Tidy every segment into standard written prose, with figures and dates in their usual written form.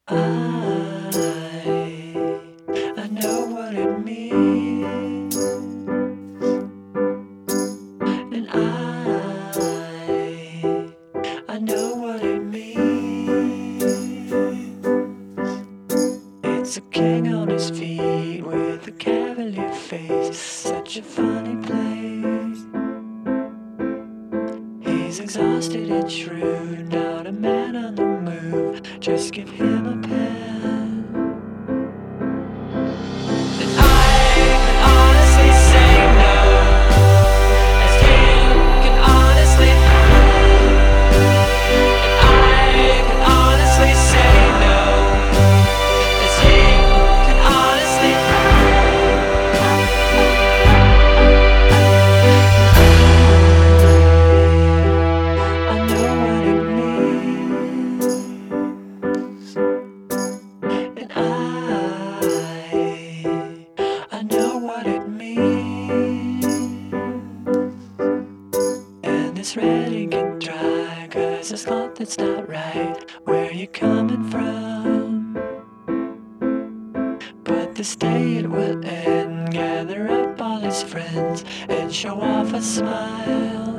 I know what it means, and I know what it means. It's a king on his feet with a cavalier face, such a funny place. He's exhausted and shrewd, not a man on the move, just give him a pen. And I can honestly say no, as king can honestly prove. And I can honestly say no, as king can honestly prove. I know what it means, and I know what it means. And this red ink can dry, 'cause there's a lot that's not right where you coming from. But this day it will end, gather up all his friends and show off a smile.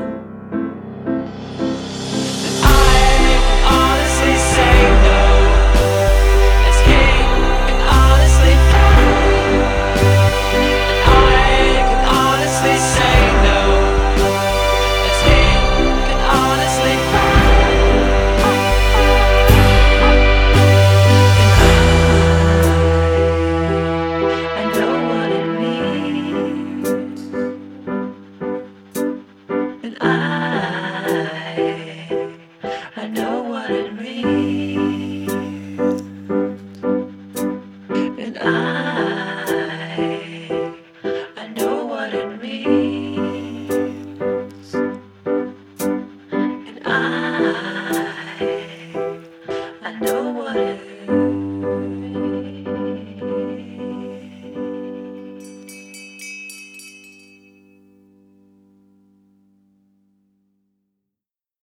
And I can honestly say no, as king can honestly prove. And I can honestly say no, as king can honestly prove. And I know what it means, and I know what it means, and I know what it means.